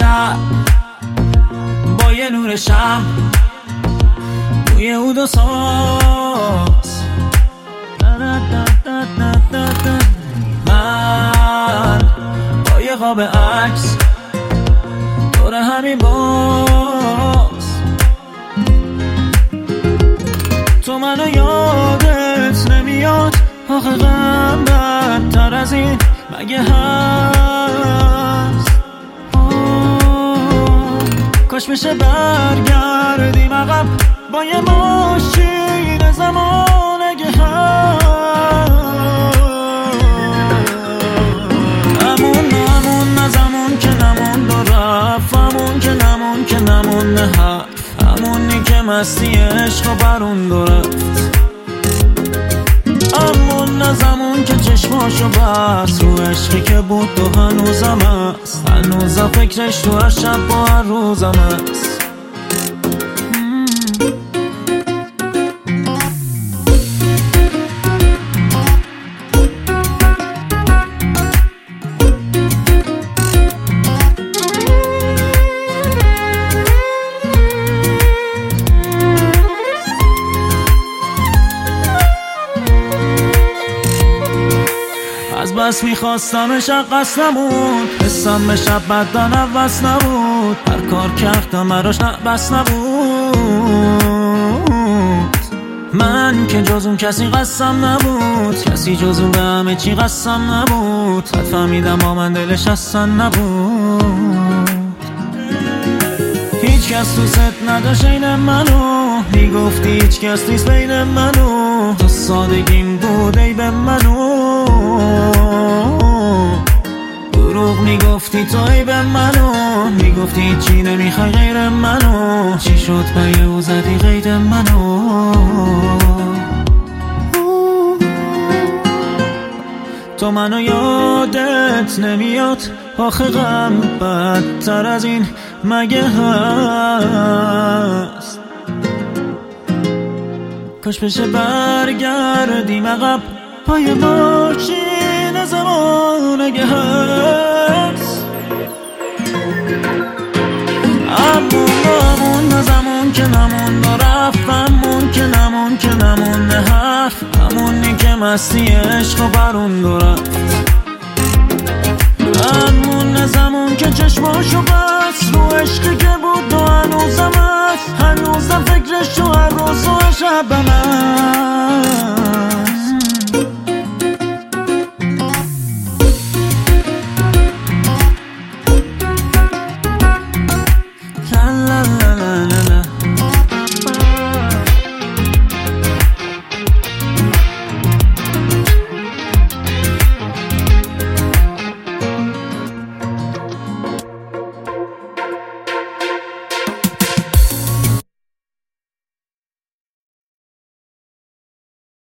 شب با یه نور شب توی اود و ساز من با یه خواب عکس دور همین باز تو منو یادت نمیاد آخه غم بدتر از این مگه هست کاش میشه برگردیم عقب با یه ماشین زمان اگه هست همون از همون که نموند و رفت همون که نمون که نمون حرف همونی که مستی عشق و برون دو رفت همون از همون که چشماشو بست رو عشقی که بود و هنوزم هست هنوزم فکرش تو هر شب و هر روزم هست از بس میخواستمش قصد نبود حسم به شب بدن عوض نبود هر کار کردم براش بس نبود من که جز اون کسی قسم نبود کسی جز اون به همه چی قسم نبود حد فهمیدم با من دلش اصلا نبود هیچ کس تو ست نداشت این منو میگفتی هیچ کس نیست بین منو تو سادگیم بود ای به منو دروغ میگفتی تو ای به منو میگفتی چی نمیخوای غیر منو چی شد به او زدی غیر منو تو منو یادت نمیاد آخه غم بدتر از این مگه هست کاش بشه برگردیم عقب پای ماشین زمان اگه هست همون از همون که نمون و رفت همون که نمون که نمون حرف همونی که مستی عشق و برون دو رفت همون از همون که چشماشو بست رو عشقی که بود و هنوزم هست هنوزم فکرش تو هر روز و شبم هست